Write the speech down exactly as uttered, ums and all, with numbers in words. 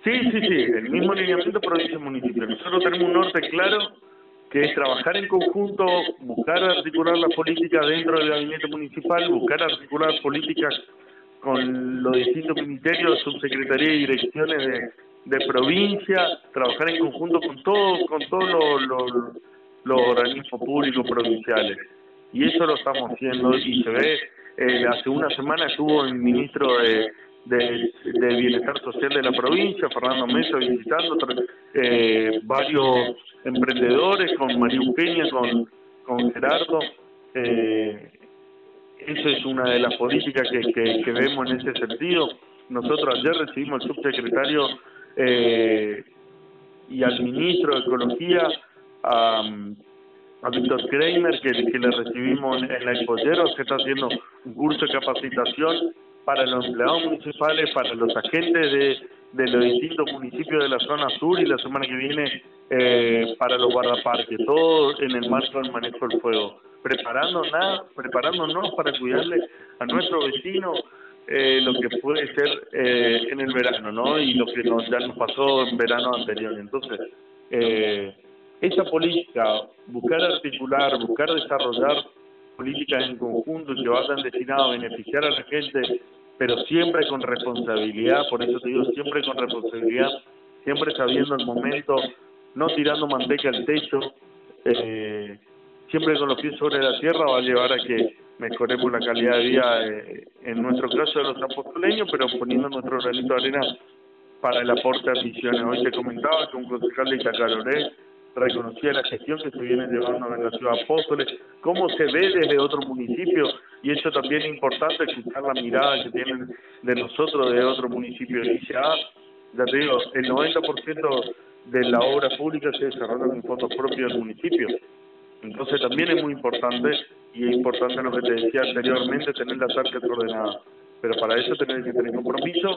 Sí, sí, sí, el mismo lineamiento provincia-municipio. Nosotros tenemos un norte claro, que es trabajar en conjunto, buscar articular las políticas dentro del gabinete municipal, buscar articular políticas con los distintos ministerios, subsecretarías y direcciones de, de provincia, trabajar en conjunto con todos con todos los, los, los organismos públicos provinciales. Y eso lo estamos haciendo y se ve, eh, hace una semana estuvo el ministro de, de, de Bienestar Social de la provincia, Fernando Mesa, visitando eh, varios emprendedores, con María Eugenia, con, con Gerardo. Eh, Esa es una de las políticas que, que, que vemos en ese sentido. Nosotros ayer recibimos al subsecretario eh, y al ministro de Ecología, a, a Víctor Kramer, que, que le recibimos en, en la Expollero. Se está haciendo un curso de capacitación para los empleados municipales, para los agentes de, de los distintos municipios de la zona sur, y la semana que viene eh, para los guardaparques, todo en el marco del manejo del fuego. Preparándonos, preparándonos para cuidarle a nuestros vecinos eh, lo que puede ser eh, en el verano, ¿no? Y lo que nos, ya nos pasó en verano anterior. Entonces, eh, esa política, buscar articular, buscar desarrollar políticas en conjunto que vayan destinadas a beneficiar a la gente, pero siempre con responsabilidad. Por eso te digo, siempre con responsabilidad, siempre sabiendo el momento, no tirando manteca al techo, eh, siempre con los pies sobre la tierra, va a llevar a que mejoremos la calidad de vida, eh, en nuestro caso de los apostoleños, pero poniendo nuestro granito de arena para el aporte a Misiones. Hoy te comentaba que un concejal de Itacaloré reconocía la gestión que se viene llevando en la ciudad de Apóstoles, cómo se ve desde otros municipios, y eso también es importante, escuchar la mirada que tienen de nosotros de otros municipios. Y dice, ah, ya te digo, el noventa por ciento de la obra pública se desarrolla con fondos propios del municipio. Entonces también es muy importante, y es importante lo que te decía anteriormente, tener las arcas ordenadas. Pero para eso tenés que tener compromiso